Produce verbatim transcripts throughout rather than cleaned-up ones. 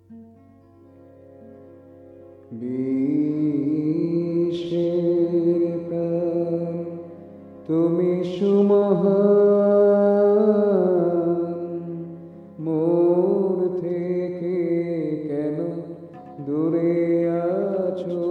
বিশ্বের প্রাণ তুমি সুমহান, মোর থেকে কেন দূরে আছো?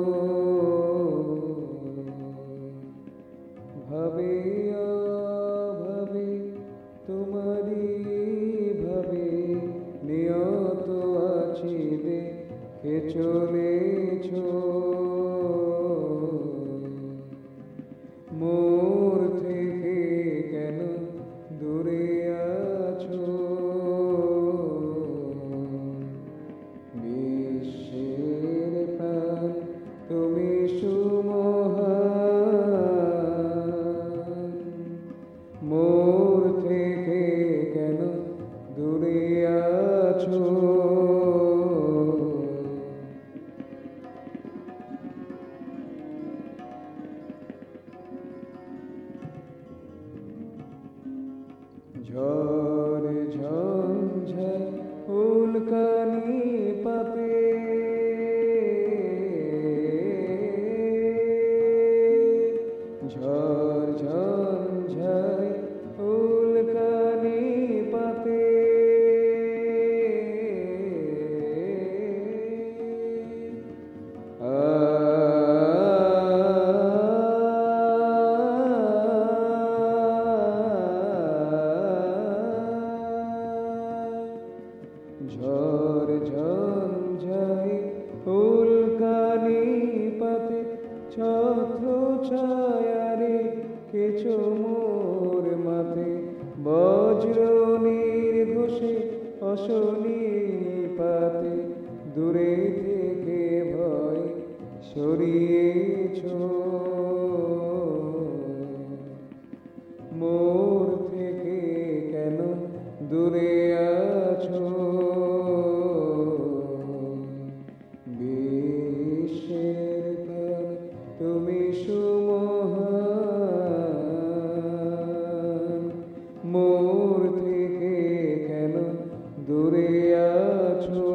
ভাবে ভাবে তোমারি ভাবে নিয়ত আছি দেখে চলেছ। মোর থেকে কেন দূরে আছো? বিশ্বের প্রাণ তুমি সুমহান, মোর থেকে কেন দূরে আছো? ঝড় ঝঞ্ঝায় উল্কানি পাতে, ঝড় ঝঞ্ঝায় উল্কানি পাতে, ঝড় ঝঞ্ঝায় উল্কানি পাতে ছত্র ছায়ারে কেছো মোর মাথে। বজ্র নির্ঘোষে অশনি পাতে দূরে থেকে ভয় সরিয়েছ। মোর থেকে কেন দূরে আছো? বিশ্বের প্রাণ তুমি সুমহান, মোর থেকে কেন দূরে আছো?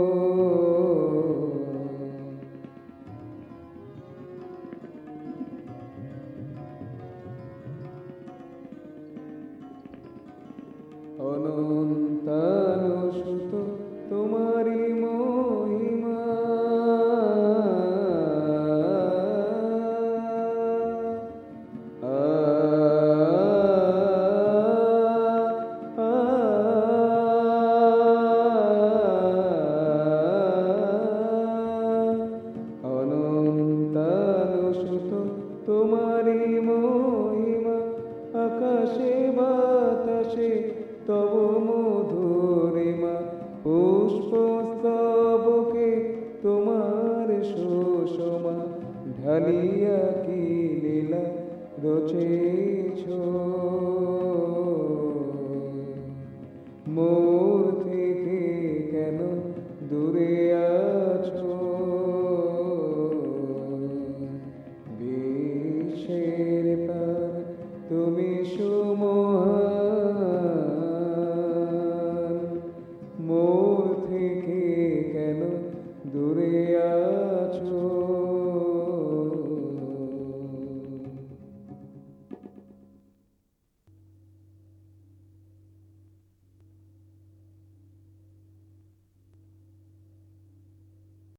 অনন্তানুসুত তোমারি মহিমা, অনন্তানুসুত তোমারি মহিমা। আকাশে বাতাসে তব মধুরিমা, পুষ্পস্তবকে তোমার সুষমা। ঢালিয়া কি লীলা রচেছ?